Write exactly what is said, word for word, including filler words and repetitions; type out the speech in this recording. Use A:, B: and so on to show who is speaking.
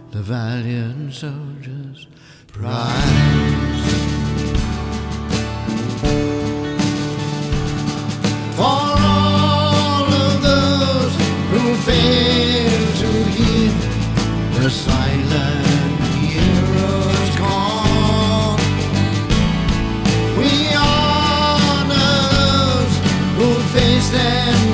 A: the valiant soldier's prize. For all of those who fail to heed the silent hero's call, we honor those who face them